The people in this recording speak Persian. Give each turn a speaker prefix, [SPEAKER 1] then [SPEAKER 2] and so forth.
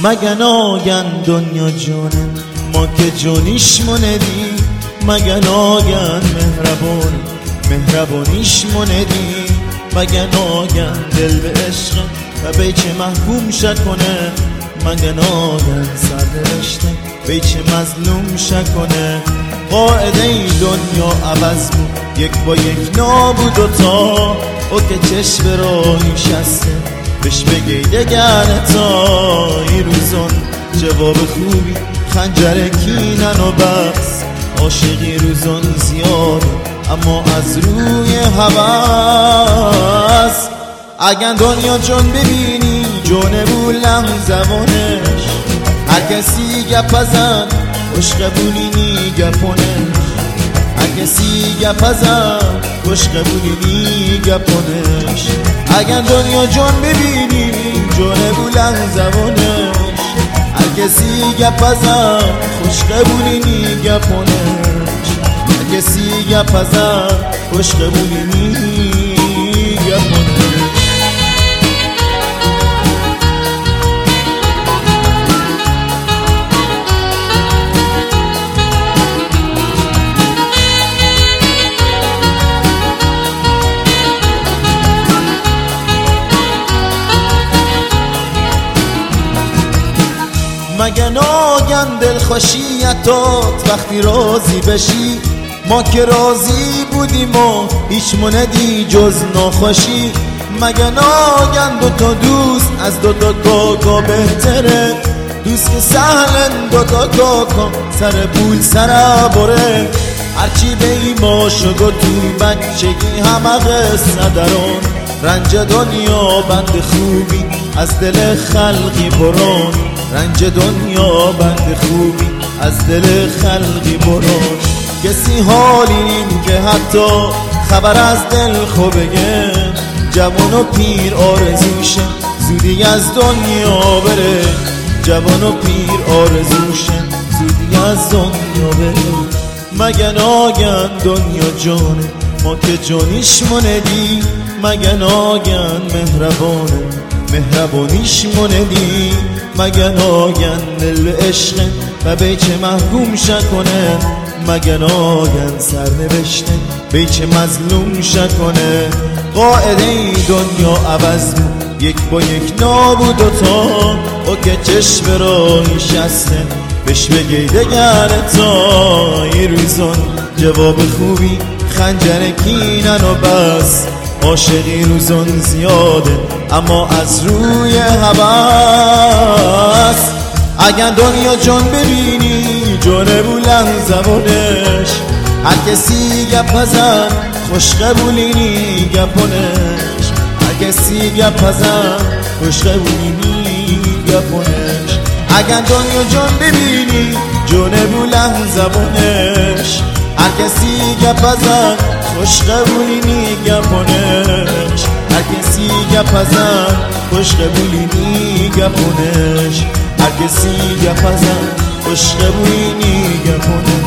[SPEAKER 1] مگه ناگن دنیا جونه ما که جونیش موندی، مگه ناگن مهربانیش موندی، مگه ناگن دل به عشق و بیچه محکوم شکنه، مگه ناگن سرنوشته بیچه مظلوم شکنه. قاعده ای دنیا عوض بود یک با یک نابود و تا او که چشم راهی شسته بش بگی دگر تا ای روزان جواب خوبی خنجر کینن و بس. عاشقی روزان زیاده اما از روی هوس. اگر دنیا جون ببینی جونه بولم زبانش، هر کسی گپ ازن خوش قبولینی گپونش، هر کسی گپ ازن خوش قبولینی گپونش. اگر دنیا جون ببینی جونه بولم زبانش، هر کسی گپ ازن خوش قبولینی گپونش، هر کسی گپ ازن خوش قبولینی گپونش. مگه ناگن دلخوشیتات وقتی راضی بشی، ما که راضی بودیم و هیچ موندی جز ناخوشی. مگه ناگن دوتا دوست از دوتا کاکا بهتره، دوست که سهلن دوتا کاکا سر پول سر بره. هرچی به ایما شگو توی بچگی همه قصه درون، رنج دنیا بند خوبی از دل خلقی برون، رنج دنیا بند خوبی از دل خلقی برون. کسی حالی نیم که حتی خبر از دل خوبه، جوان و پیر آرزوشه زودی از دنیا بره، جوان و پیر آرزوشه زودی از دنیا بره. مگه ناگن دنیا جونه ما که جونیش موندی، مگه ناگن مهربانیش موندی، مگه ناگن دل به عشق و بیچه محکوم شکنه، مگه ناگن سرنوشته بیچه مظلوم شکنه. قاعده ای دنیا عوض بود یک با یک نابود و تا او که چشم راهی شسته بش بگی دگر تا ای روزان جواب خوبی خنجر کینن و بس. عاشقی روزان زیاده اما از روی هوس. اگر دنیا جون ببینی جونه بولن زبانش، هر کسی گپ ازن خوش قبولینی گپونش، هر کسی گپ ازن خوش قبولینی گپونش. اگر دنیا جون ببینی جونه بولن زبانش، هر کسی گپ ازن خوش قبولینی گپونش، هر کسی گپ ازن خوش قبولینی گپونش، هر کسی گپ ازن خوش قبولینی گپونش.